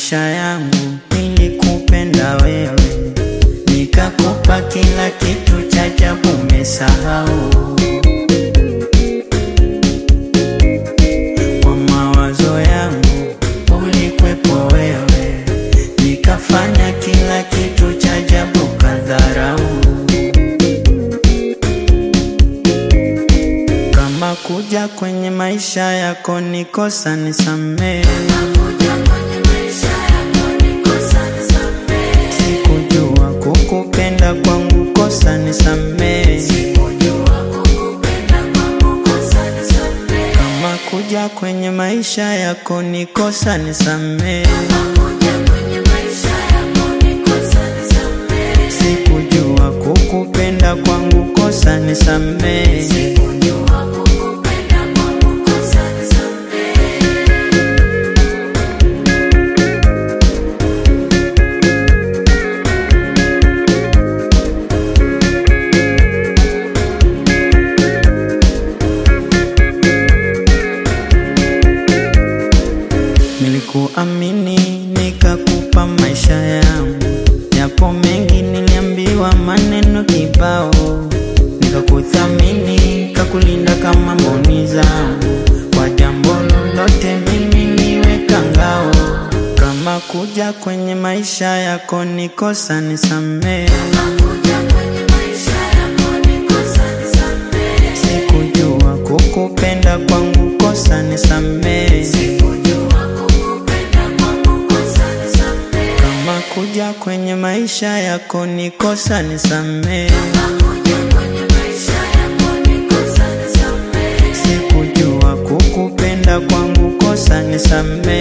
maisha yangu nilikupenda wewe, nikakupa kila kitu cha ajabu umesahau. Kwa mawazo yangu ulikwepo wewe, nikafanya kila kitu cha ajabu kadharau. Kama kuja kwenye maisha yako nikosa nisamehe, sikujua kukupenda kwangu kosa nisamehe. Kama kuja kwenye maisha yako nikosa nisamehe, sikujua kukupenda kwangu kosa nisamehe. Nilikuamini nikakupa maisha yangu, japo mengi niliambiwa maneno kibao. Nikakuthamini nikakulinda kama mboni zangu, kwa jambo lolote mimi niweka ngao. Kama kuja kwenye maisha yako nikosa nisamehe, sikujua kukupenda kwangu kosa nisamehe. Kama kuja kwenye maisha yako nikosa nisamehe, sikujua kukupenda kwangu kosa nisamehe.